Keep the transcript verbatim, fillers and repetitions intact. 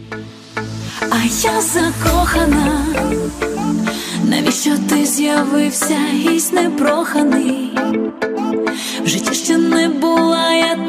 А я закохана, навіщо ти з'явився гість непроханий? В житті ще не була я